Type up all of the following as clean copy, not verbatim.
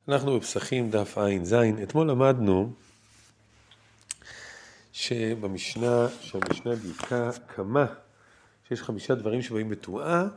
אנחנו בפסחים דף עין זין. אתמול למדנו שהמשנה דייקה כמה, שיש 5 דברים שבאים בטומאה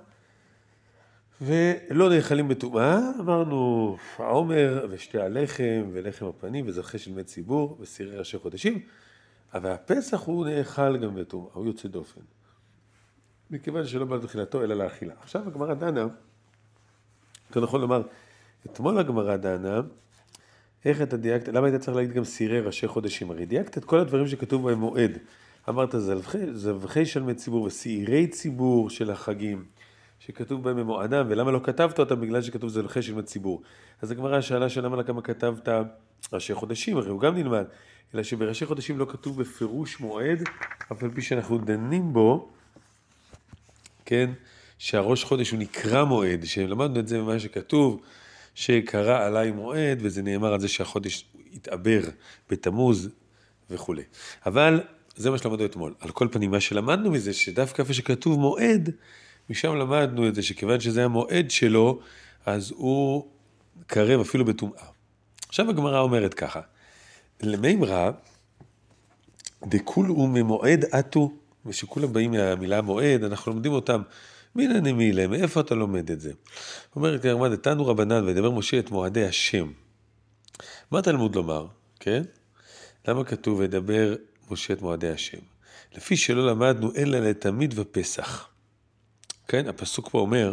ולא נאכלים בטומאה. אמרנו העומר ושתי הלחם ולחם הפנים וזרחי של מת ציבור וסירי ראשי חודשים, אבל הפסח הוא נאכל גם בטומאה, הוא יוצא דופן, מכיוון שלא בא בתחילתו אלא לאכילה. עכשיו הגמרא דנה, אתה נכון לומר, אתמול הגמרא דנה, איך אתה דייקת, למה היית צריך להגיד גם סירי ראשי חודשים? הרי דייקת את כל הדברים שכתוב בהם מועד. אמרת זבחי של מת ציבור וסירי ציבור של החגים, שכתוב בהם במועדם, ולמה לא כתבת אותם? בגלל שכתוב זבחי של מת ציבור. אז הגמרא שאלה שלמה כמה כתבת ראשי חודשים, הרי הוא גם נלמד, אלא שבראשי חודשים לא כתוב בפירוש מועד, אף על פי שאנחנו דנים בו, כן, שהראש חודש הוא נקרא מועד, שלמדנו את זה במה שכתוב, שקרא עליי מועד, וזה נאמר על זה שהחודש יתעבר בתמוז וכו'. אבל זה מה שלמדנו אתמול. על כל פנים, מה שלמדנו מזה, שדווקא איפה שכתוב מועד, משם למדנו את זה, שכיוון שזה המועד שלו, אז הוא קרב אפילו בטומאה. עכשיו הגמרא אומרת ככה, למימרא, דכולהו ממועד עטו, ושכולם באים מהמילה מועד, אנחנו לומדים אותם, מן הנמילה, מאיפה אתה לומד את זה? אומרת הגמרא, דתנו רבנן וידבר משה את מועדי השם. מה תלמוד לומר? כן? למה כתוב וידבר משה את מועדי השם? לפי שלא למדנו אלא לתמיד ופסח. כן? הפסוק פה אומר,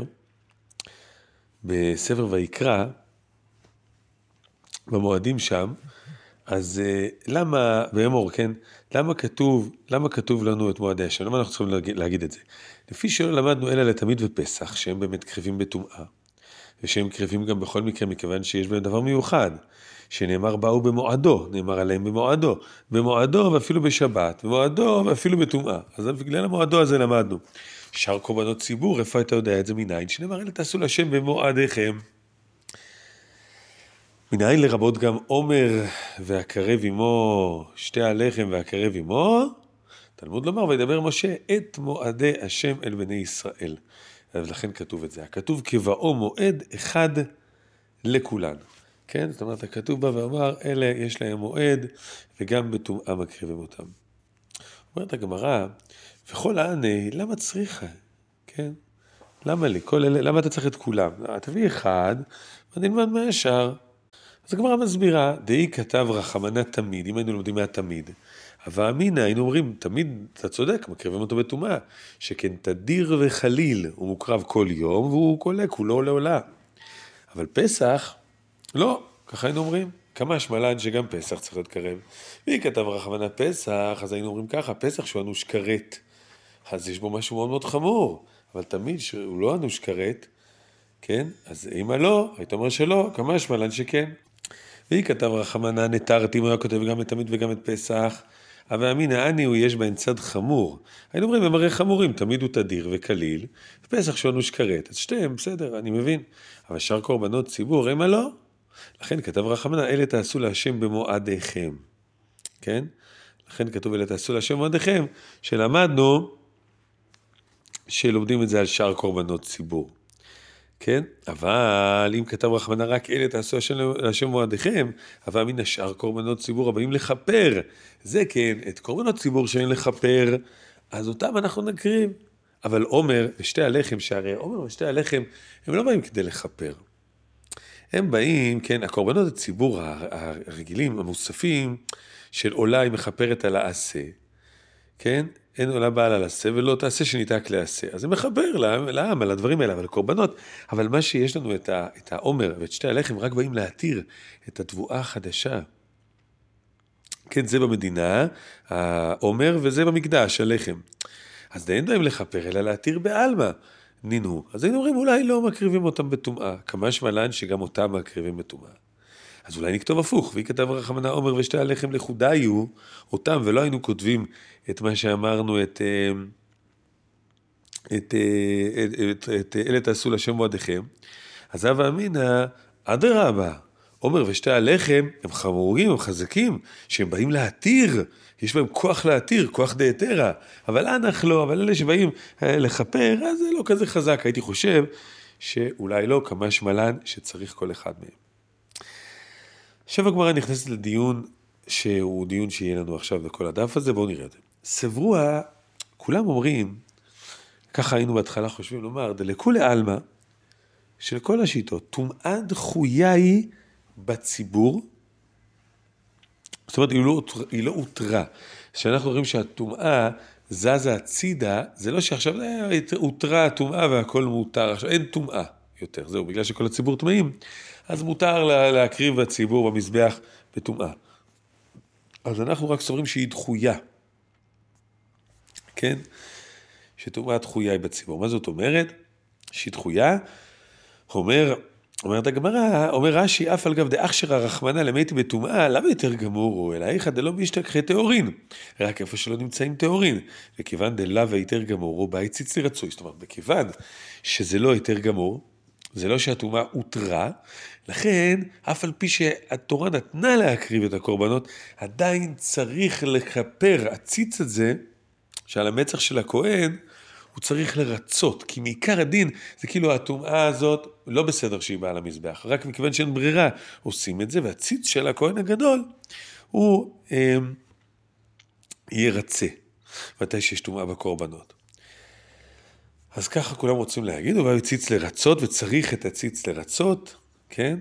בספר ויקרא, במועדים שם, אז למה, באמור, כן? למה כתוב לנו את מועדי השם? למה אנחנו צריכים להגיד את זה? לפי שלא למדנו אלא לתמיד ופסח, שהם באמת קרבים בטומאה, ושהם קרבים גם בכל מקרה, מכיוון שיש בהם דבר מיוחד, שנאמר באו במועדו, נאמר עליהם במועדו ואפילו בשבת, במועדו ואפילו בטומאה. אז בגלל המועדו הזה למדנו. שאר קורבנות ציבור, איפה אתה יודע את זה מניין? שנאמר אלה תעשו להשם במועדיכם. מניין לרבות גם עומר והקרב עמו, שתי הלחם והקרב עמו, תלמוד לומר וידבר משה את מועדי השם אל בני ישראל. ולכן כתוב את זה. הכתוב כבאו מועד אחד לכולן. כן? זאת אומרת, הכתוב בא ואמר, אלה יש להם מועד, וגם בטומאה מקריבים אותם. אומרת הגמרא, וכל העני, למה צריכה? כן? למה לי? למה אתה צריך את כולם? תביא אחד, ונלמד מהשאר. אז הגמרא מסבירה, דאי כתב רחמנה תמיד, אם היינו לומדים מהתמיד. אבל אמינא, היינו אומרים, תמיד אתה צודק, מקריבים אותו בטומאה, שכן תדיר וחליל, הוא מוקרב כל יום, והוא קולה, כולו לעולה. אבל פסח, לא, ככה היינו אומרים, כמה שמלן שגם פסח צריך להיות קרב. והיא כתב רחמנה פסח, אז היינו אומרים ככה, פסח שהוא אנוש כרת, אז יש בו משהו מאוד מאוד חמור, אבל תמיד שהוא לא אנוש כרת, כן? אז אם לא, היית אומר שלא, כמה שמלן שכן. והיא כתב רחמנה נתרתי, אם הוא היה כותב גם את תמיד וגם את פסח, אבל אמינא אני הוא יש בהן צד חמור. היינו אומרים, הם הרי חמורים, תמיד הוא תדיר וקליל, ופסח שהוא אנוש כרת, אז שתיהם, בסדר, אני מבין. אבל שאר קורבנות ציבור, הם לא. לכן כתב רחמנה, אלה תעשו להשם במועדיכם. כן? לכן כתוב, אלה תעשו להשם במועדיכם, שלמדנו, שלומדים את זה על שאר קורבנות ציבור. כן? אבל אם כתב רחמנה רק אלה תעשו להשם במועדיכם, אבל מן השאר קורבנות ציבור הבאים לכפר. זה כן, את קורבנות ציבור שאין לכפר, אז אותם אנחנו נקריב. אבל עומר ושתי הלחם, שהרי עומר ושתי הלחם, הם לא באים כדי לכפר. הם באים, כן, הקורבנות הציבור הרגילים, המוספים, של עולה היא מכפרת על העשה, כן? אין עולה בעל על עשה ולא תעשה שניתק לעשה. אז זה מחבר לעם על הדברים האלה, אבל הקורבנות, אבל מה שיש לנו את העומר ואת שתי הלחם, רק באים להתיר את התבואה החדשה. כן, זה במדינה, העומר, וזה במקדש, הלחם. אז אין בהם לכפר, אלא להתיר בעלמא. נינו. אז היינו אומרים, אולי לא מקריבים אותם בטומאה. כמה שמלן שגם אותם מקריבים בטומאה. אז אולי נכתוב הפוך, והיא כתב רחמנה עומר ושתי הלחם לחודיו, אותם, ולא היינו כותבים את מה שאמרנו, את אלה תעשו להשם מועדיכם. אז הווה אמינא, אדרבה, עומר ושתי הלחם, הם חמורים, הם חזקים, שהם באים להתיר, יש בהם כוח להתיר, כוח דהיתרא, אבל אנחנו לא, אבל אלה שבאים לחפר, אז זה לא כזה חזק. הייתי חושב שאולי לא, כמה שמלן שצריך כל אחד מהם. עכשיו הגמרא נכנסת לדיון שהוא דיון שיהיה לנו עכשיו בכל הדף הזה, בואו נראה את זה. סברו, כולם אומרים, ככה היינו בהתחלה חושבים לומר, דלכולי עלמא, של כל השיטות, טומאה דחויה היא בציבור, זאת אומרת, היא לא הותרה. כשאנחנו רואים שהטומאה זזה הצידה, זה לא שעכשיו הותרה הטומאה והכל מותר, עכשיו אין טומאה יותר, זהו, בגלל שכל הציבור טמאים, אז מותר להקריב בציבור במזבח בטומאה. אז אנחנו רק סוברים שהיא דחויה, כן? שטומאה דחויה היא בציבור. מה זאת אומרת? שהיא דחויה, אומרת הגמרא, אומר רש"י, אף על גב דאכשרא רחמנא למתי בטומאה, למה יותר גמור הוא? אלא איכא דלא משתכחי טהורין, רק איפה שלא נמצאים טהורין, וכיוון דלאו יותר גמור, הוא באי ציצי רצוי. זאת אומרת, בכיוון שזה לא יותר גמור, זה לא שהטומאה הותרה, לכן, אף על פי שהתורה נתנה להקריב את הקורבנות, עדיין צריך לכפר, הציץ הזה, שעל המצח של הכהן, הוא צריך לרצות, כי מעיקר הדין, זה כאילו הטומאה הזאת, לא בסדר שהיא באה למזבח, רק מכיוון שאין ברירה, עושים את זה, והציץ של הכהן הגדול, הוא ירצה, מתי שיש טומאה בקורבנות. אז ככה כולם רוצים להגיד, הוא בא ציץ לרצות, וצריך את הציץ לרצות, כן?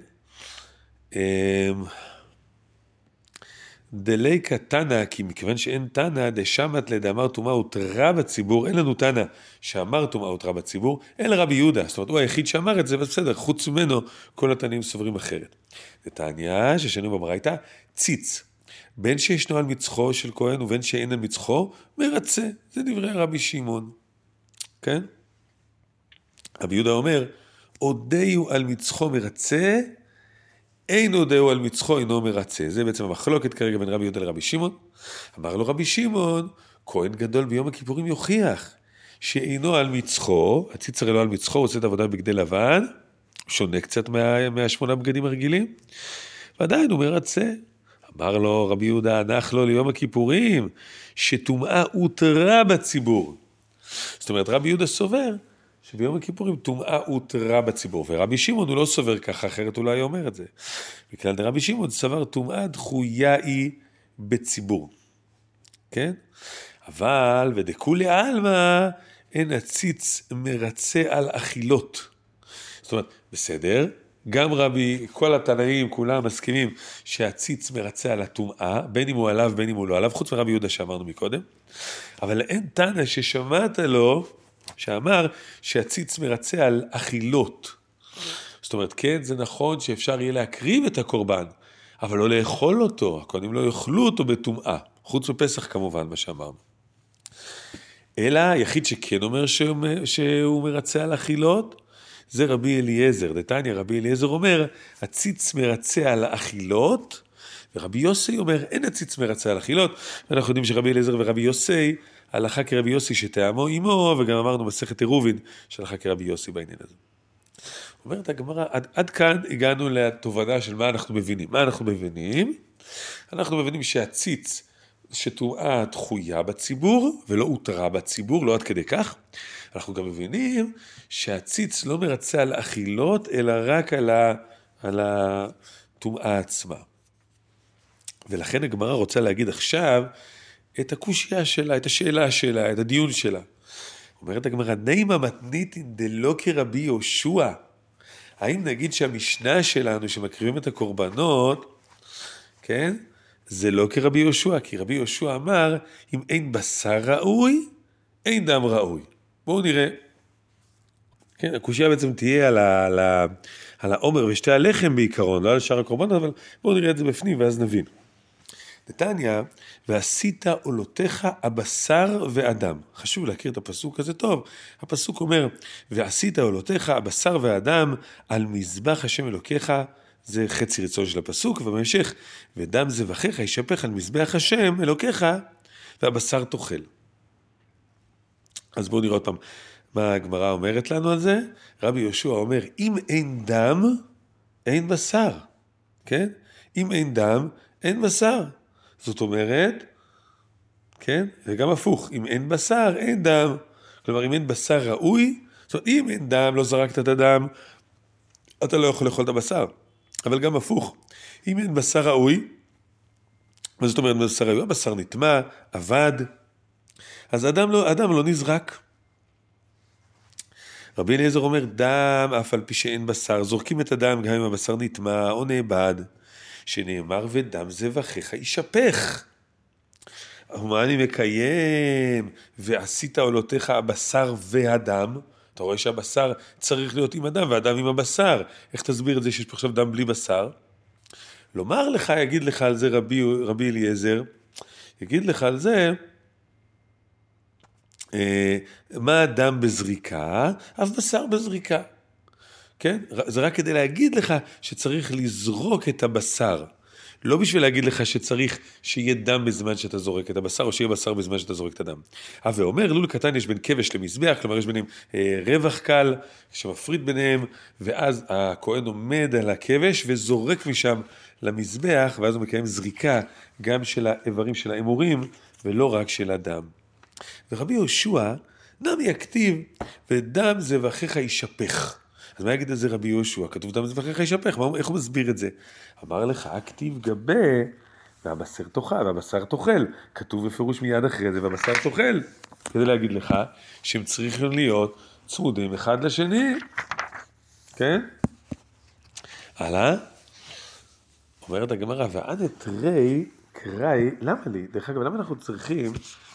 דליקה תנא, כי מכיוון שאין תנא, דשמת לדאמר טומאה הותרה בציבור, אין לנו תנא שאמר טומאה הותרה בציבור, אלא רבי יהודה, זאת אומרת, הוא היחיד שאמר את זה, בסדר, חוץ ממנו, כל התנאים סוברים אחרת. דתניא, ששנו בברייתא, ציץ, בין שישנו על מצחו של כהן, ובין שאין על מצחו, מרצה, זה דברי רבי שמעון, כן? רבי יהודה אומר, הודיעו על מצחו מרצה, אין הודעו על מצחו אינו מרצה. זה בעצם המחלוקת כרגע בין רבי יהודה לרבי שמעון. אמר לו רבי שמעון, כהן גדול ביום הכיפורים יוכיח, שאינו על מצחו, הציץ הרי לא על מצחו, הוא עושה את העבודה בגדי לבן, שונה קצת מהשמונה בגדים הרגילים, ועדיין הוא מרצה. אמר לו רבי יהודה, הנח לו ליום הכיפורים, שטומאה הותרה בציבור. זאת אומרת, רבי יהודה סובר, שביום הכיפורים טומאה הותרה בציבור, ורבי שמעון הוא לא סובר ככה, אחרת הוא לא היה אומר את זה. בכלל רבי שמעון סבר טומאה דחויה היא בציבור, כן? אבל ודכולי עלמא אין הציץ מרצה על אכילות. זאת אומרת, בסדר, גם כל התנאים כולם מסכימים שהציץ מרצה על הטומאה, בין אם הוא עליו בין אם הוא לא עליו, חוץ מרבי יהודה שאמרנו מקודם, אבל אין תנא ששמעת לו שאמר שהציץ מרצה על אכילות. זאת אומרת, כן, זה נכון שאפשר יהיה להקריב את הקורבן, אבל לא לאכול אותו, הכהנים לא יאכלו אותו בטומאה, חוץ מפסח כמובן, מה שאמרנו. אלא היחיד שכן אומר שהוא מרצה על אכילות, זה רבי אליעזר. דתניא רבי אליעזר אומר, הציץ מרצה על אכילות, ורבי יוסי אומר, אין הציץ מרצה על אכילות, ואנחנו יודעים שרבי אליעזר ורבי יוסי, הלכה כרבי יוסי שתאמו עמו, וגם אמרנו מסכת עירובין שהלכה כרבי יוסי בעניין הזה. אומרת הגמרא, עד כאן הגענו לתובנה של מה אנחנו מבינים. מה אנחנו מבינים? אנחנו מבינים שהציץ שטומאה דחויה בציבור, ולא הותרה בציבור, לא עד כדי כך. אנחנו גם מבינים שהציץ לא מרצה על אכילות, אלא רק על הטומאה עצמה. ולכן הגמרא רוצה להגיד עכשיו, את הקושיה שלה, את השאלה שלה, את הדיון שלה. אומרת הגמרא, נימה מתניתין דלא כרבי יהושע. האם נגיד שהמשנה שלנו שמקריבים את הקורבנות, כן? זה לא כרבי יהושע, כי רבי יהושע אמר, אם אין בשר ראוי, אין דם ראוי. בואו נראה. כן, הקושיה בעצם תהיה על העומר ושתי הלחם בעיקרון, לא על שאר הקורבנות, אבל בואו נראה את זה בפנים ואז נבין. דתניא, ועשית עולותיך הבשר ואדם. חשוב להכיר את הפסוק הזה טוב. הפסוק אומר, ועשית עולותיך הבשר ואדם על מזבח השם אלוקיך, זה חצי רצון של הפסוק, ובהמשך, ודם זבחיך ישפך על מזבח השם אלוקיך, והבשר תאכל. אז בואו נראה עוד פעם מה הגמרא אומרת לנו על זה. רבי יהושע אומר, אם אין דם, אין בשר. כן? אם אין דם, אין בשר. זאת אומרת, כן? וגם הפוך, אם אין בשר, אין דם. כלומר, אם אין בשר ראוי, זאת אומרת, אם אין דם, לא זרקת את הדם, אתה לא יכול לאכול את הבשר. אבל גם הפוך. אם אין בשר ראוי, מה זאת אומרת בשר ראוי? הבשר נטמע, אבד, אז אדם לא נזרק. רבי אליעזר אומר, דם אף על פי שאין בשר, זורקים את הדם גם אם הבשר נטמע או נאבד, שנאמר ודם זבחיך יישפך. ומה אני מקיים? ועשית עולותיך הבשר והדם. אתה רואה שהבשר צריך להיות עם הדם והדם עם הבשר. איך תסביר את זה שיש פה עכשיו דם בלי בשר? לומר לך, יגיד לך על זה רבי אליעזר, יגיד לך על זה, מה הדם בזריקה? אף בשר בזריקה. כן? זה רק כדי להגיד לך שצריך לזרוק את הבשר. לא בשביל להגיד לך שצריך שיהיה דם בזמן שאתה זורק את הבשר, או שיהיה בשר בזמן שאתה זורק את הדם. ואומר, לול קטן יש בין כבש למזבח, כלומר יש ביניהם רווח קל, שמפריד ביניהם, ואז הכהן עומד על הכבש וזורק משם למזבח, ואז הוא מקיים זריקה גם של האיברים של האמורים, ולא רק של הדם. ורבי יהושע, נמי הכתיב, ודם זבחיך יישפך. אז מה יגיד על זה רבי יהושע? כתוב דם זבחיך יישפך, איך הוא מסביר את זה? אמר לך, הכתיב גבה, והבשר תאכל, והבשר תאכל. כתוב בפירוש מיד אחרי זה, והבשר תאכל. כדי להגיד לך, שהם צריכים להיות צמודים אחד לשני. כן? הלאה. אומרת הגמרא, ועד את רי, קראי, למה לי? דרך אגב, למה אנחנו צריכים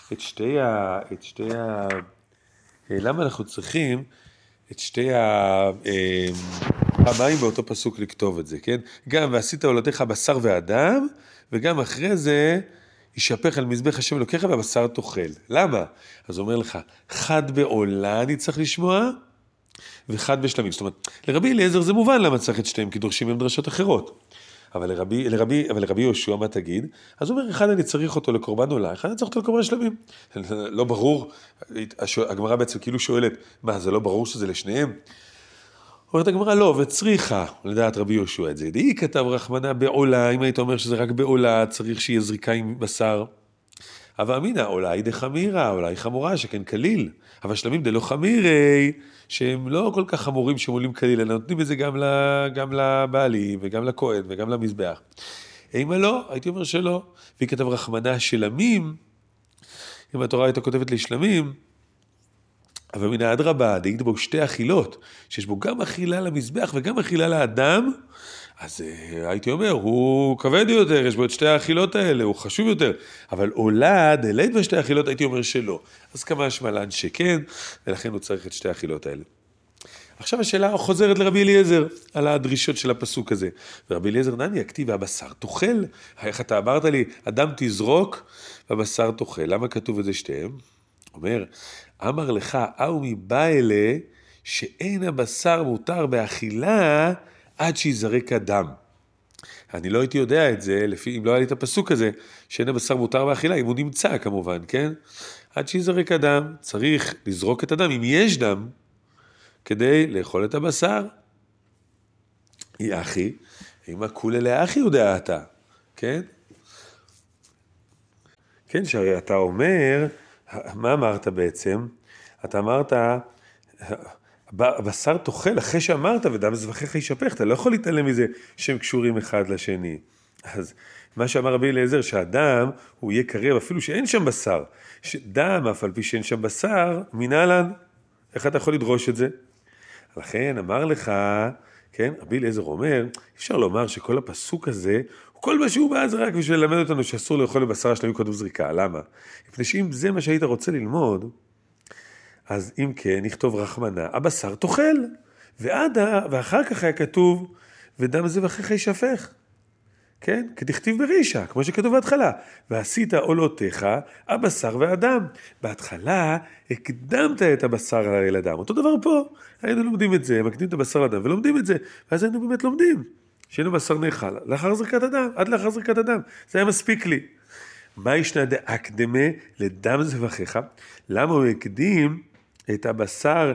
למה אנחנו צריכים את שתי הפעמיים באותו פסוק לכתוב את זה, כן? גם ועשית עולותיך בשר ואדם, וגם אחרי זה יישפך על מזבח השם אלוקיך והבשר תאכל. למה? אז הוא אומר לך, חד בעולה אני צריך לשמוע, וחד בשלמים. זאת אומרת, לרבי אליעזר זה מובן למה צריך את שתיהם, כי דורשים הם דרשות אחרות. אבל לרבי יהושע מה תגיד? אז הוא אומר, אחד אני צריך אותו לקורבן עולה, אחד אני צריך אותו לקורבן שלמים. לא ברור, הגמרא בעצם כאילו שואלת, מה, זה לא ברור שזה לשניהם? אומרת הגמרא, לא, וצריכה, לדעת רבי יהושע את זה. די כתב רחמנה בעולה, אם היית אומר שזה רק בעולה, צריך שיהיה זריקה עם בשר. אבל אמינא, עולה היא דחמירה, עולה היא חמורה, שכן כליל. אבל שלמים דלא חמירי, שהם לא כל כך חמורים שמולים כליל, אלא נותנים את זה גם לבעלים, וגם לכהן, וגם למזבח. אימה לא, הייתי אומר שלא. והיא כתב רחמנה שלמים, אם התורה הייתה כותבת לי שלמים, אבל מן האדרבה, דאית בו שתי אכילות, שיש בו גם אכילה למזבח וגם אכילה לאדם, אז הייתי אומר, הוא כבד יותר, יש בו את שתי האכילות האלה, הוא חשוב יותר, אבל עולה, דלית בשתי האכילות, הייתי אומר שלא. אז כמה שמלן שכן, ולכן הוא צריך את שתי האכילות האלה. עכשיו השאלה חוזרת לרבי אליעזר, על הדרישות של הפסוק הזה. ורבי אליעזר נני הכתיב, והבשר תאכל. איך אתה אמרת לי, אדם תזרוק, והבשר תאכל. למה כתוב את זה שתיהם? אומר, אמר לך, אהו מבא אלה, שאין הבשר מותר באכילה, עד שיזרק הדם. אני לא הייתי יודע את זה, אם לא היה לי את הפסוק הזה, שאין הבשר מותר באכילה, אם הוא נמצא כמובן, כן? עד שיזרק הדם, צריך לזרוק את הדם, אם יש דם, כדי לאכול את הבשר. היא אחי, אם הכולה לאחי הוא דעתה, כן? כן, שהרי אתה אומר, מה אמרת בעצם? אתה אמרת, הבשר תאכל אחרי שאמרת, ודם זבחיך יישפך, אתה לא יכול להתעלם מזה שהם קשורים אחד לשני. אז מה שאמר רבי אליעזר, שהדם הוא יהיה קרב, אפילו שאין שם בשר. דם, אף על פי שאין שם בשר, מנהלן, איך אתה יכול לדרוש את זה? לכן אמר לך, כן, רבי אליעזר אומר, אפשר לומר שכל הפסוק הזה, כל מה שהוא בא זה רק בשביל ללמד אותנו שאסור לאכול לבשר השלמים קודם זריקה. למה? מפני שאם זה מה שהיית רוצה ללמוד, אז אם כן, נכתוב רחמנה, הבשר תאכל, ואחר כך היה כתוב, ודם זבחיך יישפך. כן? כתכתיב ברישה, כמו שכתוב בהתחלה. ועשית עולותיך, הבשר והדם. בהתחלה הקדמת את הבשר אל הדם. אותו דבר פה, היינו לומדים את זה, מקדים את הבשר לדם ולומדים את זה. ואז היינו באמת לומדים, שהיינו בשר נאכל, לאחר זריקת הדם, עד לאחר זריקת הדם. זה היה מספיק לי. מה ישנה דאקדמה לדם זבחיך? למה הוא הקדים את הבשר,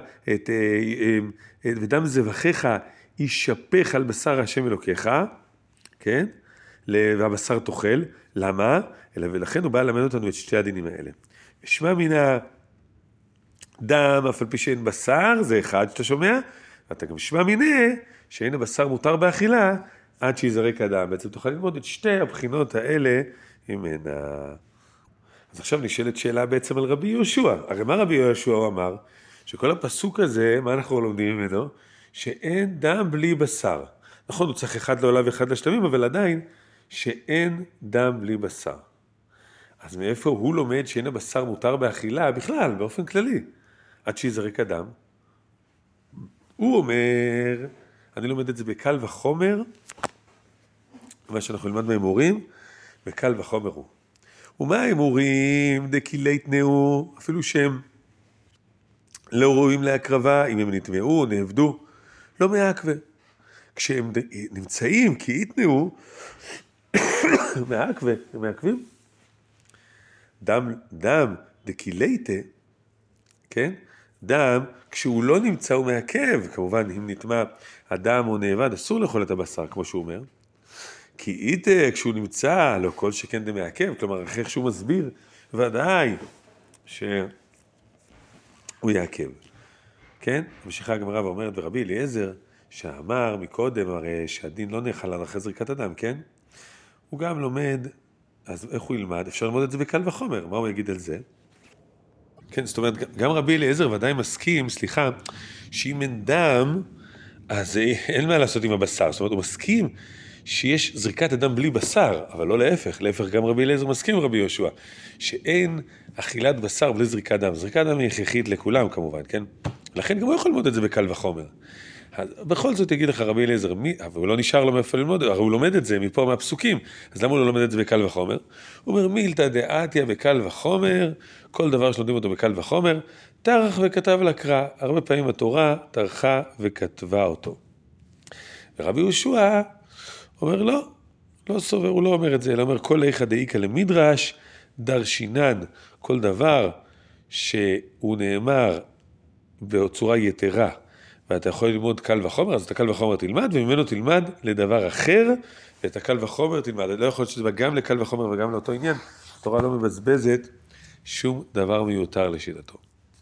ודם זבחיך יישפך על בשר השם אלוקיך, כן? והבשר תאכל, למה? ולכן הוא בא ללמד אותנו את שתי הדינים האלה. שמע מן הדם, אף על פי שאין בשר, זה אחד שאתה שומע, ואתה גם שמע מנה, שאין הבשר מותר באכילה, עד שיזרק הדם. בעצם תוכל ללמוד את שתי הבחינות האלה ממנה. אז עכשיו נשאלת שאלה בעצם על רבי יהושע. הרי מה רבי יהושע הוא אמר? שכל הפסוק הזה, מה אנחנו לומדים ממנו? שאין דם בלי בשר. נכון, הוא צריך אחד לעולה ואחד לשלמים, אבל עדיין שאין דם בלי בשר. אז מאיפה הוא לומד שאין הבשר מותר באכילה? בכלל, באופן כללי. עד שיזרק הדם. הוא אומר, אני לומד את זה בקל וחומר, מה שאנחנו נלמד מהאמורים, בקל וחומר הוא. ומה האמורים דקילי תנאו, אפילו שהם לא ראויים להקרבה, אם הם נטמעו, נעבדו, לא מעכבה. כשהם נמצאים כי יתנאו, מעכבה, הם מעכבים. דם דקילייטה, כן? דם, כשהוא לא נמצא הוא מעכב, כמובן אם נטמע הדם או נאבד, אסור לאכול את הבשר, כמו שהוא אומר. כי איתה, כשהוא נמצא, לא כל שכן דם מעכב, כלומר, אחרי שהוא מסביר, ודאי שהוא יעכב. כן? ממשיכה הגמרא ואומרת, ורבי אליעזר, שאמר מקודם, הרי שהדין לא נאכל על אחרי זריקת הדם, כן? הוא גם לומד, אז איך הוא ילמד? אפשר ללמוד את זה בקל וחומר, מה הוא יגיד על זה? כן, זאת אומרת, גם רבי אליעזר ודאי מסכים, שאם אין דם, אז אין מה לעשות עם הבשר. זאת אומרת, הוא מסכים שיש זריקת הדם בלי בשר, אבל לא להפך. להפך, גם רבי אליעזר מסכים רבי יהושע, שאין אכילת בשר בלי זריקת דם. זריקת דם היא הכרחית לכולם, כמובן, כן? לכן גם הוא יכול ללמוד את זה בקל וחומר. בכל זאת יגיד לך רבי אליעזר, אבל הוא לא נשאר לו מאיפה ללמוד, הרי הוא לומד את זה מפה מהפסוקים, אז למה הוא לא לומד את זה בקל וחומר? הוא אומר, מילתא דעתיה בקל וחומר, כל דבר שלומדים אותו בקל וחומר, טרח וכתב לקרא, הרבה פעמים התורה טרחה וכתבה אותו. ורבי יהושע אומר, לא סובר, הוא לא אומר את זה, אלא אומר, כל איכא דאיכא למדרש, דרשינן, כל דבר שהוא נאמר בצורה יתרה, ואתה יכול ללמוד קל וחומר, אז את הקל וחומר תלמד, וממנו תלמד לדבר אחר, ואת הקל וחומר תלמד. לא יכול להיות שזה גם לקל וחומר וגם לאותו עניין. התורה לא מבזבזת שום דבר מיותר לשיטתו.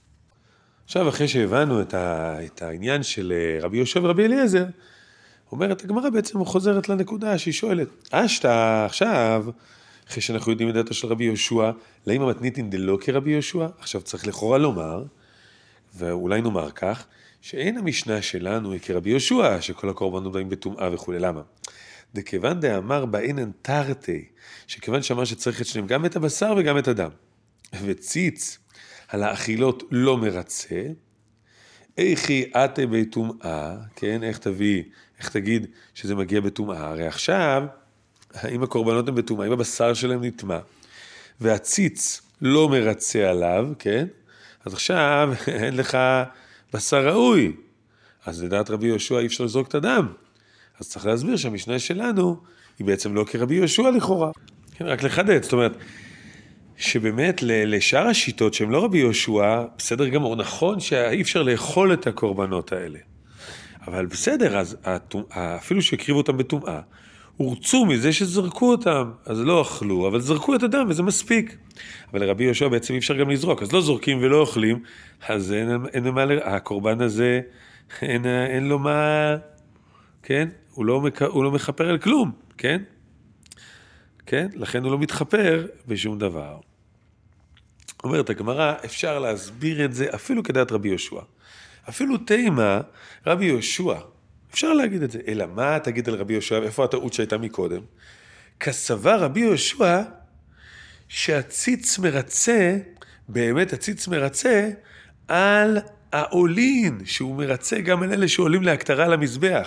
עכשיו, אחרי שהבנו את העניין של רבי יהושע ורבי אליעזר, אומרת הגמרא בעצם חוזרת לנקודה שהיא שואלת, אשתא עכשיו, אחרי שאנחנו יודעים את דעתו של רבי יהושע, לאמא מתניתין דלא כרבי יהושע, עכשיו צריך לכאורה לומר, ואולי נאמר כך, שאין המשנה שלנו היא כרבי יהושע, שכל הקורבנות באים בטומאה וכו'. למה? דכיוון דאמר באינן תרתי, שכיוון שאמר שצריך את שניהם, גם את הבשר וגם את הדם, וציץ על האכילות לא מרצה, איכי אתה בטומאה, כן? איך תגיד שזה מגיע בטומאה? הרי עכשיו, אם הקורבנות הם בטומאה, אם הבשר שלהם נטמא, והציץ לא מרצה עליו, כן? אז עכשיו אין לך בשר ראוי. אז לדעת רבי יהושע אי אפשר לזרוק את הדם. אז צריך להסביר שהמשנה שלנו היא בעצם לא כרבי יהושע לכאורה. כן, רק לחדד, זאת אומרת, שבאמת לשאר השיטות שהם לא רבי יהושע, בסדר גמור, נכון שאי אפשר לאכול את הקורבנות האלה. אבל בסדר, אז אפילו שהקריבו אותם בטומאה, הורצו מזה שזרקו אותם, אז לא אכלו, אבל זרקו את הדם וזה מספיק. אבל לרבי יהושע בעצם אי אפשר גם לזרוק, אז לא זורקים ולא אוכלים, אז אין מה, הקורבן הזה, אין לו מה, כן? הוא לא מחפר על כלום, כן? כן? לכן הוא לא מתחפר בשום דבר. אומרת הגמרא, אפשר להסביר את זה אפילו כדעת רבי יהושע. אפילו תימה, רבי יהושע, אפשר להגיד את זה. אלא מה תגיד על רבי יהושע? איפה הטעות שהייתה מקודם? כסבר רבי יהושע, שהציץ מרצה, באמת הציץ מרצה, על העולין, שהוא מרצה גם על אלה שעולים להקטרה למזבח.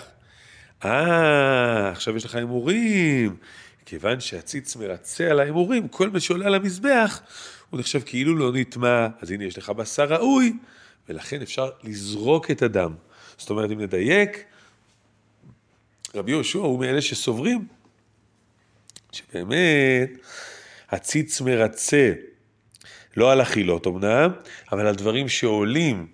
עכשיו יש לך אמורים. כיוון שהציץ מרצה על האמורים, כל מה שעולה על המזבח, הוא נחשב כאילו לא נטמע, אז הנה יש לך בשר ראוי, ולכן אפשר לזרוק את הדם. זאת אומרת, אם נדייק, רבי יהושע הוא מאלה שסוברים, שבאמת הציץ מרצה, לא על אכילות אמנם, אבל על דברים שעולים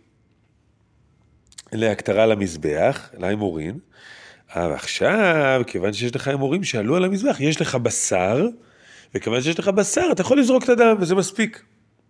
להקטרה למזבח, לאמורים, אבל עכשיו, כיוון שיש לך אמורים שעלו על המזבח, יש לך בשר, וכיוון שיש לך בשר, אתה יכול לזרוק את הדם, וזה מספיק.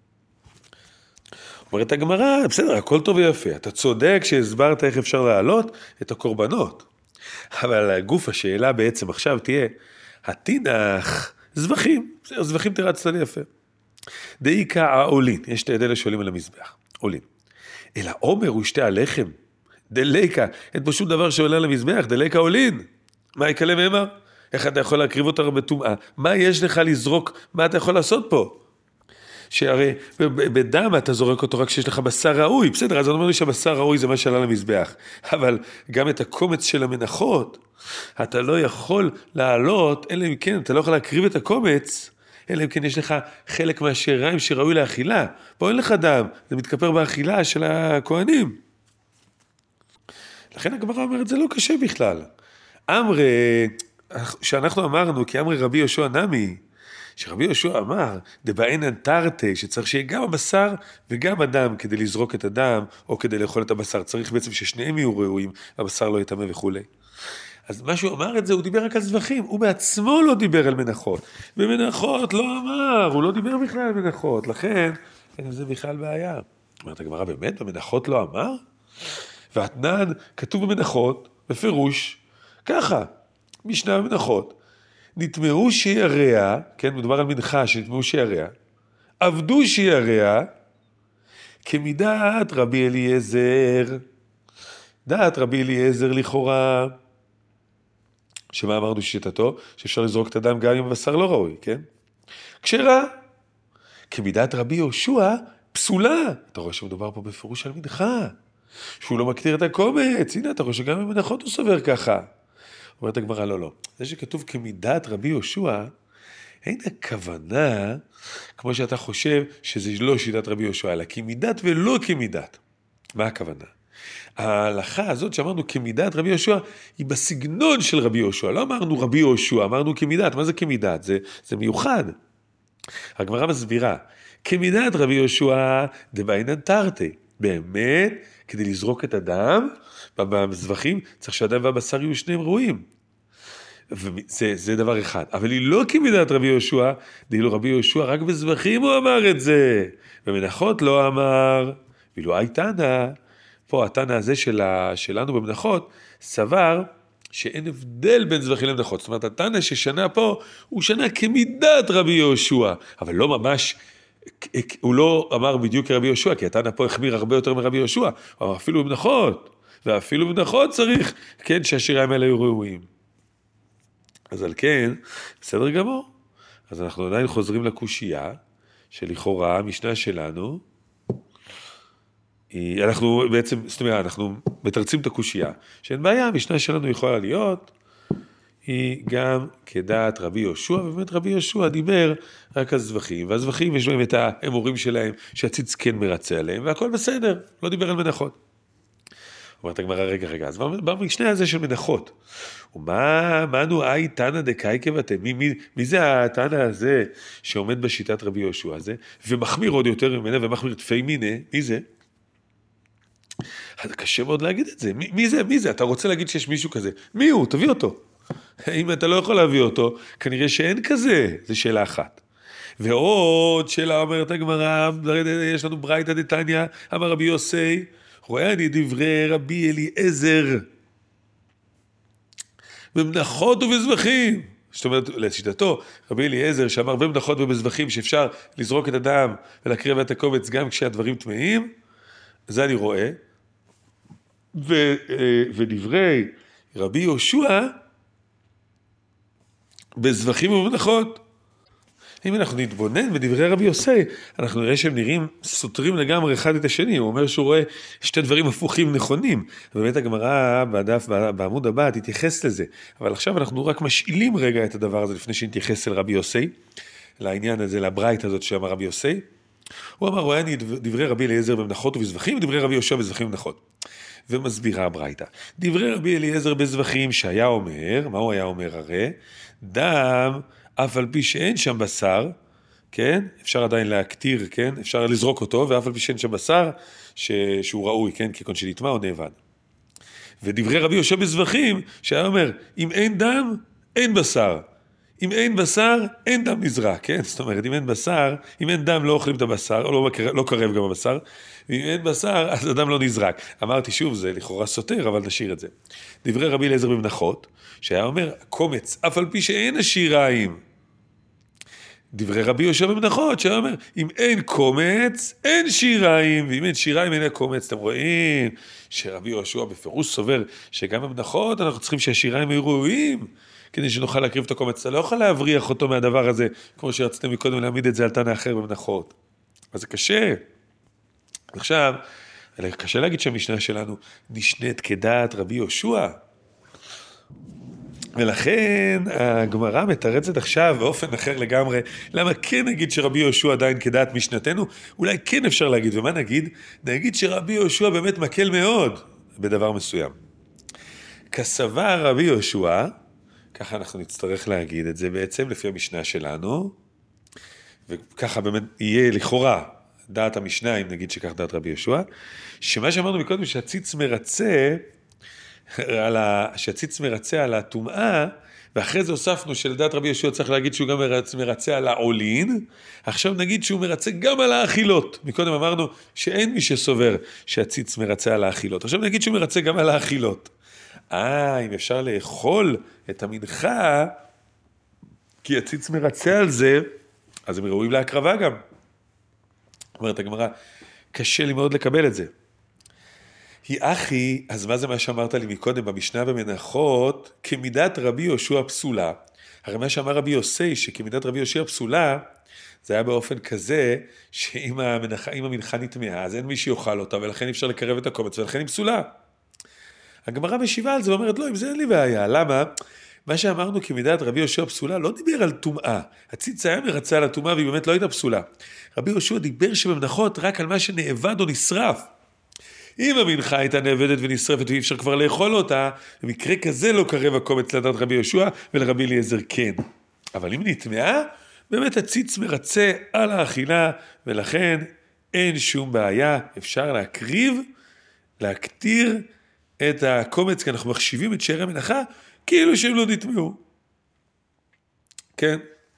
אומרת הגמרא, בסדר, הכל טוב ויפה. אתה צודק שהסברת איך אפשר להעלות את הקורבנות. אבל גוף השאלה בעצם עכשיו תהיה, התינח, זבחים, זבחים תרצת לי יפה. דאיקה העולין, יש את אלה שעולים על המזבח, עולין. אלא עומר ושתי הלחם, דליקה, אין פה שום דבר שעולה על המזבח, דליקה עולין. מה יקלה מאמר? איך אתה יכול להקריב אותו בטומאה? מה יש לך לזרוק? מה אתה יכול לעשות פה? שהרי בדם אתה זורק אותו רק כשיש לך בשר ראוי, בסדר, אז אני אומר לי שהבשר ראוי זה מה שעלה למזבח, אבל גם את הקומץ של המנחות, אתה לא יכול לעלות, אלא אם כן, אתה לא יכול להקריב את הקומץ, אלא אם כן יש לך חלק מהשאריים שראוי לאכילה, פה אין לך דם, זה מתכפר באכילה של הכהנים. לכן הגמרא אומרת, זה לא קשה בכלל. שאנחנו אמרנו, כי אמרי רבי יהושע נמי, שרבי יהושע אמר, דבעינן תרתי, שצריך שיהיה גם הבשר וגם הדם כדי לזרוק את הדם, או כדי לאכול את הבשר. צריך בעצם ששניהם יהיו ראויים, הבשר לא יטמא וכו'. אז מה שהוא אמר את זה, הוא דיבר רק על זבחים, הוא בעצמו לא דיבר על מנחות. במנחות לא אמר, הוא לא דיבר בכלל על מנחות, לכן אין עם זה בכלל בעיה. אומרת הגמרא, באמת, במנחות לא אמר? והתנן כתוב במנחות, בפירוש, ככה, משנה במנחות. נטמעו שיריה, כן, מדובר על מנחה שנטמעו שיריה, עבדו שיריה, כמידת רבי אליעזר, דעת רבי אליעזר לכאורה, שמה אמרנו שיטתו? שאפשר לזרוק את הדם גם אם הבשר לא ראוי, כן? כשרה, כמידת רבי יהושע, פסולה. אתה רואה שמדובר פה בפירוש על מנחה, שהוא לא מקטיר את הקומץ, הנה אתה רואה שגם במנחות הוא סובר ככה. אומרת הגמרא, לא. זה שכתוב כמידת רבי יהושע, אין הכוונה, כמו שאתה חושב, שזה לא שיטת רבי יהושע, אלא כמידת ולא כמידת. מה הכוונה? ההלכה הזאת שאמרנו כמידת רבי יהושע, היא בסגנון של רבי יהושע. לא אמרנו רבי יהושע, אמרנו כמידת. מה זה כמידת? זה מיוחד. הגמרא מסבירה, כמידת רבי יהושע, דבעינן תרתי. באמת, כדי לזרוק את הדם, במזבחים, צריך שהדם והבשר יהיו שניהם ראויים. זה דבר אחד. אבל היא לא כמידת רבי יהושע, דהילו רבי יהושע רק בזבחים הוא אמר את זה. במנחות לא אמר. ואילו הייתנא, פה התנא הזה שלנו במנחות, סבר שאין הבדל בין זבחים למנחות. זאת אומרת, התנא ששנה פה, הוא שנה כמידת רבי יהושע. אבל לא ממש, הוא לא אמר בדיוק כרבי יהושע, כי התנא פה החמיר הרבה יותר מרבי יהושע. הוא אמר אפילו במנחות. ואפילו במנחות צריך, כן, שהשיריים האלה יהיו ראויים. אז על כן, בסדר גמור. אז אנחנו עדיין חוזרים לקושייה, שלכאורה המשנה שלנו, אנחנו בעצם, זאת אומרת, אנחנו מתרצים את הקושייה, שאין בעיה, המשנה שלנו יכולה להיות, היא גם כדעת רבי יהושע, ובאמת רבי יהושע דיבר רק על זבחים, והזבחים יש להם את האמורים שלהם, שהציץ כן מרצה עליהם, והכל בסדר, לא דיבר על מנחות. אומרת הגמרא, רגע, אז במשנה הזה של מנחות, ומה נו אי תנא דקאי כבתי, מי זה התנא הזה שעומד בשיטת רבי יהושע הזה, ומחמיר עוד יותר ממנה, ומחמיר תפי מיני, מי זה? קשה מאוד להגיד את זה, מי זה? אתה רוצה להגיד שיש מישהו כזה, מי הוא? תביא אותו. אם אתה לא יכול להביא אותו, כנראה שאין כזה, זו שאלה אחת. ועוד שאלה אומרת הגמרא, יש לנו ברייתא דתניא, אמר רבי יוסי, רואה אני דברי רבי אליעזר, במנחות ובזבחים. זאת אומרת, לשיטתו, רבי אליעזר שאמר במנחות ובזבחים, שאפשר לזרוק את הדם ולהקריב את הקומץ גם כשהדברים טמאים, זה אני רואה. ודברי רבי יהושע, בזבחים ובמנחות. אם אנחנו נתבונן בדברי רבי יוסי, אנחנו נראה שהם נראים סותרים לגמרי אחד את השני. הוא אומר שהוא רואה שתי דברים הפוכים נכונים. באמת הגמרא בדף, בעמוד הבא, תתייחס לזה. אבל עכשיו אנחנו רק משאילים רגע את הדבר הזה לפני שנתייחס אל רבי יוסי, לעניין הזה, לברייתא הזאת שאמר רבי יוסי. הוא אמר, רואה אני דברי רבי אליעזר במנחות ובזבחים, ודברי רבי יהושע בזבחים ובמנחות. ומסבירה הברייתא. דברי רבי אליעזר בזבחים שהיה אומר, מה הוא היה אומר הרי? דם, אף על פי שאין שם בשר, כן? אפשר עדיין להקטיר, כן? אפשר לזרוק אותו, ואף על פי שאין שם בשר, שהוא ראוי, כן? כגון שנטמא או נאבד. ודברי רבי יהושע בזבחים, שהיה אומר, אם אין דם, אין בשר. אם אין בשר, אין דם נזרק, כן? זאת אומרת, אם אין בשר, אם אין דם לא אוכלים את הבשר, או לא קרב גם הבשר, ואם אין בשר, אז הדם לא נזרק. אמרתי שוב, זה לכאורה סותר, אבל נשאיר את זה. דברי רבי אליעזר במנחות, שהיה אומר, קומץ, אף על פי שאין השיריים. דברי רבי יהושע במנחות, שהיה אומר, אם אין קומץ, אין שיריים, ואם אין שיריים, אין קומץ. אתם רואים שרבי יהושע בפירוש סובר, שגם במנחות אנחנו צריכים שהשיריים יהיו ראויים, כדי שנוכל להקריב את הקומץ. אתה לא יכול להבריח אותו מהדבר הזה, כמו שרציתם מקודם להעמיד את זה על תנא אחר במנחות. אז זה קשה. עכשיו, קשה להגיד שהמשנה שלנו נשנית כדעת רבי יהושע. ולכן הגמרא מתרצת עכשיו באופן אחר לגמרי, למה כן נגיד שרבי יהושע עדיין כדעת משנתנו? אולי כן אפשר להגיד, ומה נגיד? נגיד שרבי יהושע באמת מקל מאוד בדבר מסוים. כסבר רבי יהושע, ככה אנחנו נצטרך להגיד את זה בעצם לפי המשנה שלנו, וככה באמת יהיה לכאורה דעת המשנה, אם נגיד שכך דעת רבי יהושע, שמה שאמרנו מקודם שהציץ מרצה על הטומאה, ואחרי זה הוספנו שלדעת רבי יהושע צריך להגיד שהוא גם מרצה על העולין, עכשיו נגיד שהוא מרצה גם על האכילות. מקודם אמרנו שאין מי שסובר שהציץ מרצה על האכילות, עכשיו נגיד שהוא מרצה גם על האכילות. אם אפשר לאכול את המנחה, כי הציץ מרצה על זה, אז הם ראויים להקרבה גם. אומרת הגמרא, קשה לי מאוד לקבל את זה. היא אחי, אז מה זה מה שאמרת לי מקודם במשנה במנחות, כמידת רבי יהושע פסולה. הרי מה שאמר רבי יוסי, שכמידת רבי יהושע פסולה, זה היה באופן כזה, שאם המנחה נטמעה, אז אין מי שיאכל אותה, ולכן אפשר לקרב את הקומץ, ולכן היא פסולה. הגמרא משיבה על זה ואומרת, לא, אם זה אין לי בעיה. למה? מה שאמרנו כמידת רבי יהושע פסולה, לא דיבר על טומאה. הציץ היה מרצה על הטומאה, והיא באמת לא הייתה פסולה. רבי יהושע דיבר שבמנחות רק על מה שנאבד או נשרף. אם המנחה הייתה נאבדת ונשרפת ואי אפשר כבר לאכול אותה, במקרה כזה לא קרב הקומץ לדעת רבי יהושע, ולרבי אליעזר כן. אבל אם נטמעה, באמת הציץ מרצה על האכילה, ולכן אין שום בעיה, אפשר להקטיר את הקומץ, כי אנחנו מחשיבים את שאר המנחה, כאילו שהם לא נטמעו. כן.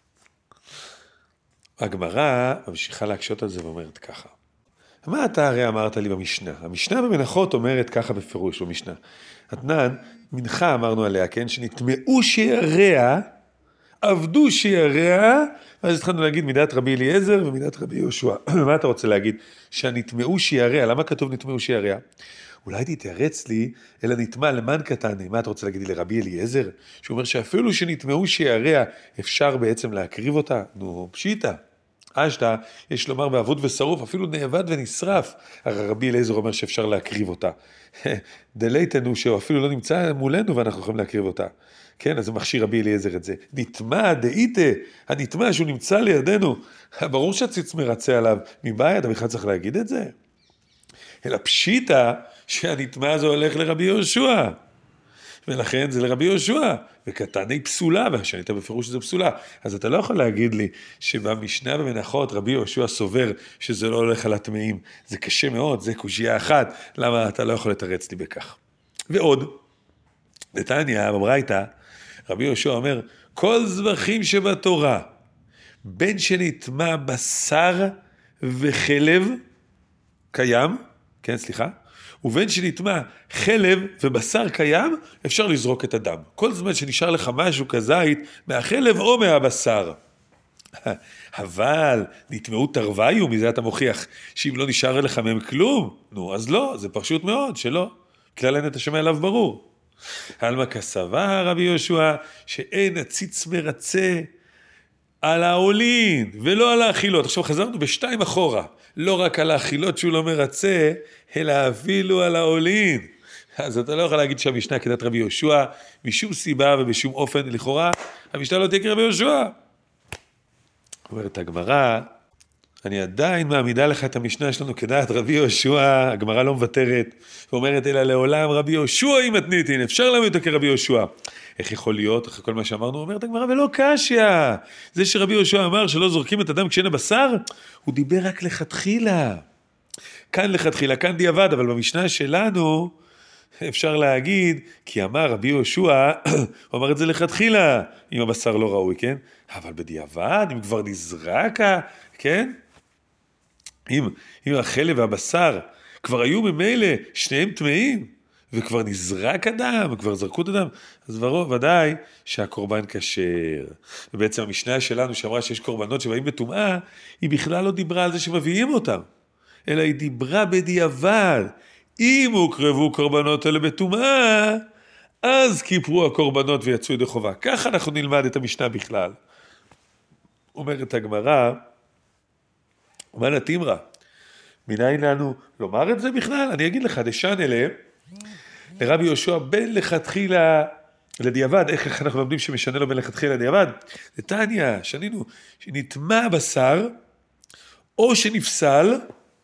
הגמרא ממשיכה להקשות על זה ואומרת ככה. מה אתה הרי אמרת לי במשנה? המשנה במנחות אומרת ככה בפירוש במשנה. התנן, מנחה אמרנו עליה, כן? שנטמעו שיעריה, עבדו שיעריה, ואז התחלנו להגיד מידת רבי אליעזר ומידת רבי יהושע. מה אתה רוצה להגיד? שנטמעו שיעריה, למה כתוב נטמעו שיעריה? אולי תתרץ לי, אלא נטמע למען קטני. מה אתה רוצה להגיד לי לרבי אליעזר? שהוא אומר שאפילו שנטמעו שיעריה, אפשר בעצם להקריב אותה? נו, פשיטה. אשתה, יש לומר בעבוד ושרוף, אפילו נאבד ונשרף. הרבי אליעזר אומר שאפשר להקריב אותה. דלייתנו שהוא אפילו לא נמצא מולנו ואנחנו יכולים להקריב אותה. כן, אז זה מכשיר רבי אליעזר את זה. נטמע, דאיתה, הנטמע שהוא נמצא לידינו. ברור שהציץ מרצה עליו. מבעיה, אתה בכלל צריך להגיד את זה? אלא פשיטה שהנטמע הזה הולך לרבי יהושע. ולכן זה לרבי יהושע, וקטני פסולה, והשנית בפירוש שזה פסולה. אז אתה לא יכול להגיד לי שבמשנה במנחות רבי יהושע סובר שזה לא הולך על הטמאים. זה קשה מאוד, זה קושיה אחת, למה אתה לא יכול לתרץ לי בכך. ועוד, נתניה, בברייתא, רבי יהושע אומר, כל זבחים שבתורה, בין שנטמע בשר וחלב, קיים, כן, סליחה, ובין שנטמע חלב ובשר קיים, אפשר לזרוק את הדם. כל זמן שנשאר לך משהו כזית, מהחלב או מהבשר. אבל נטמעו תרוויו, מזה אתה מוכיח, שאם לא נשאר לך מהם כלום, נו, אז לא, זה פשוט מאוד, שלא. כלל אין את השם אליו ברור. אלמה כסבה רבי יהושע, שאין הציץ מרצה על העולין, ולא על האכילות. עכשיו חזרנו בשתיים אחורה, לא רק על האכילות שהוא לא מרצה, אלא אפילו על העולין. אז אתה לא יכול להגיד שהמשנה כדת רבי יהושע, משום סיבה ובשום אופן, לכאורה, המשנה לא תהיה כרבי יהושע. אומרת הגמרא, אני עדיין מעמידה לך את המשנה שלנו כדעת רבי יהושע, הגמרא לא מוותרת, ואומרת אלא לעולם רבי יהושע אם מתניתין, אפשר להעמיד אותו כרבי יהושע. איך יכול להיות, אחרי כל מה שאמרנו, אומרת הגמרא ולא קשיא. זה שרבי יהושע אמר שלא זורקים את הדם כשאין הבשר, הוא דיבר רק לכתחילה. כאן לכתחילה, כאן דיעבד, אבל במשנה שלנו, אפשר להגיד, כי אמר רבי יהושע, הוא אמר את זה לכתחילה, אם הבשר לא ראוי, כן? אבל בדיעבד, אם כבר נזרק, כן? אם החלב והבשר כבר היו ממילא שניהם טמאים, וכבר נזרק אדם, וכבר זרקו את אדם, אז ודאי שהקורבן כשר. ובעצם המשנה שלנו שאמרה שיש קורבנות שבאים בטומאה, היא בכלל לא דיברה על זה שמביאים אותם, אלא היא דיברה בדיעבד. אם הוקרבו קורבנות אלה בטומאה, אז כיפרו הקורבנות ויצאו ידי חובה. ככה אנחנו נלמד את המשנה בכלל. אומרת הגמרא, מה נתימרה? מניין לנו לומר את זה בכלל? אני אגיד לך, דשן אלה, לרבי יהושע בן לכתחילה לדיעבד. איך אנחנו לומדים שמשנה לו בן לכתחילה לדיעבד? נתניה, שנינו, שנטמע בשר, או שנפסל,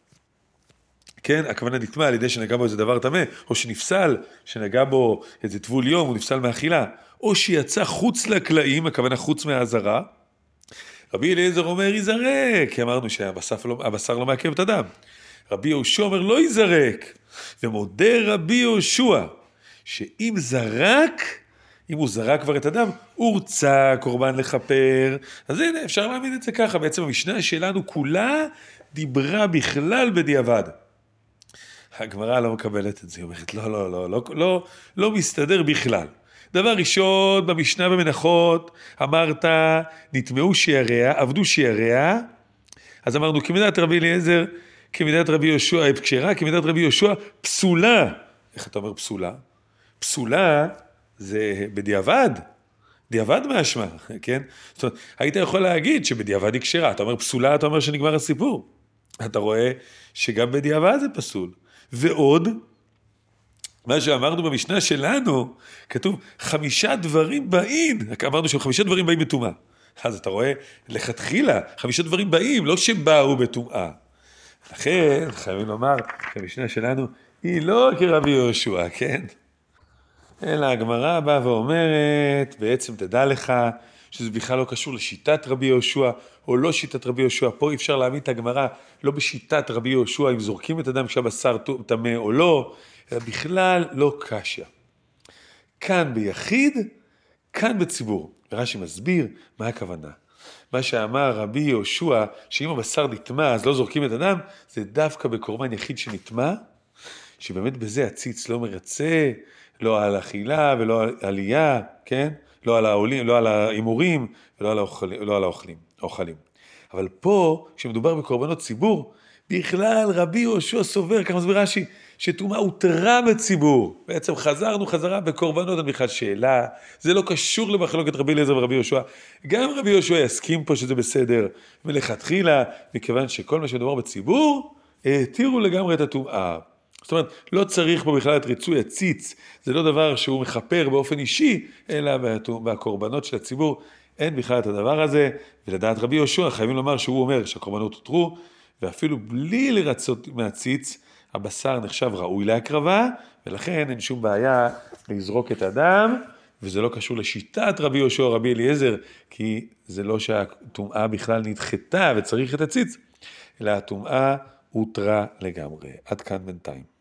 כן, הכוונה נטמע על ידי שנגע בו איזה דבר טמא, או שנפסל, שנגע בו איזה טבול יום, הוא נפסל מאכילה, או שיצא חוץ לקלעים, הכוונה חוץ מהעזרה. רבי אליעזר אומר, ייזרק, כי אמרנו שהבשר לא מעכב את הדם. רבי יהושע אומר, לא ייזרק. ומודה רבי יהושע, שאם זרק, אם הוא זרק כבר את הדם, הורצה קורבן לכפר. אז הנה, אפשר להבין את זה ככה. בעצם המשנה שלנו כולה דיברה בכלל בדיעבד. הגמרא לא מקבלת את זה, היא אומרת, לא מסתדר בכלל. דבר ראשון, במשנה במנחות, אמרת, נטמעו שיעריה, עבדו שיעריה, אז אמרנו, כמידת רבי אליעזר, כמידת רבי יהושע, כשרה, כמידת רבי יהושע, פסולה. איך אתה אומר פסולה? פסולה זה בדיעבד, דיעבד מהשמה, כן? זאת אומרת, היית יכול להגיד שבדיעבד היא כשרה, אתה אומר פסולה, אתה אומר שנגמר הסיפור. אתה רואה שגם בדיעבד זה פסול. ועוד, מה שאמרנו במשנה שלנו, כתוב 5 דברים באים, אמרנו ש5 דברים באים בטומאה. אז אתה רואה, לכתחילה, 5 דברים באים, לא שבאו בטומאה. לכן, חייבים לומר, המשנה שלנו היא לא כרבי יהושע, כן? אלא הגמרא באה ואומרת, בעצם תדע לך, שזה בכלל לא קשור לשיטת רבי יהושע, או לא שיטת רבי יהושע. פה אפשר להעמיד את הגמרא, לא בשיטת רבי יהושע, אם זורקים את הדם כשהבשר טמא או לא, אלא בכלל לא קשיא. כאן ביחיד, כאן בציבור. רש"י מסביר מה הכוונה. מה שאמר רבי יהושע, שאם הבשר נטמא אז לא זורקים את הדם, זה דווקא בקורבן יחיד שנטמא, שבאמת בזה הציץ לא מרצה, לא על אכילה ולא על עלייה, כן? לא על העולים, לא על האימורים ולא על האוכלים. אבל פה, כשמדובר בקורבנות ציבור, בכלל רבי יהושע סובר, כך מסביר רש"י, שטומאה הותרה בציבור. בעצם חזרה בקורבנות, בכלל שאלה, זה לא קשור למחלוקת רבי אליעזר ורבי יהושע. גם רבי יהושע יסכים פה שזה בסדר, מלכתחילה, מכיוון שכל מה שמדובר בציבור, התירו לגמרי את הטומאה. זאת אומרת, לא צריך פה בכלל את ריצוי הציץ, זה לא דבר שהוא מחפר באופן אישי, אלא בקורבנות של הציבור, אין בכלל את הדבר הזה, ולדעת רבי יהושע חייבים לומר שהוא אומר שהקורבנות הותרו, ואפילו בלי לרצות מהציץ, הבשר נחשב ראוי להקרבה, ולכן אין שום בעיה לזרוק את הדם, וזה לא קשור לשיטת רבי יהושע או רבי אליעזר, כי זה לא שהטומאה בכלל נדחתה וצריך את הציץ, אלא הטומאה הותרה לגמרי. עד כאן בינתיים.